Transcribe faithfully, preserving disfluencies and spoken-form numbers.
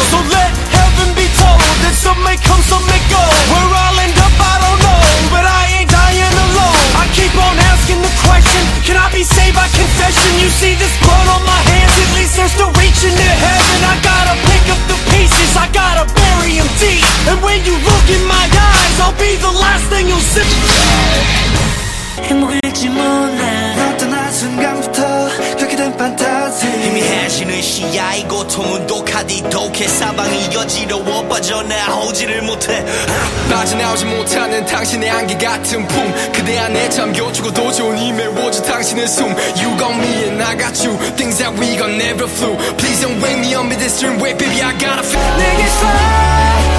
So let heaven be told that some may come, some may go. Where I'll end up, I don't know, but I ain't dying alone. I keep on asking the question, can I be saved by confession? You see this blood on my hands, at least they're still reaching to heaven. I gotta pick up the pieces, I gotta bury them deep. And when you look in my eyes, I'll be the last thing you'll see. 행복일지 몰라 너 떠난 순간부터 그렇게 된 판타지 희미해지는 시야의 고통은 독하디 독해 사방이 어지러워 빠져나오지를 못해 빠져나오지 못하는 당신의 안개 같은 품 그대 안에 잠겨주고 도저히 메워져 당신의 숨 You got me and I got you Things that we gon' never flew Please don't wake me up in this dream wake baby I gotta feel 내게 서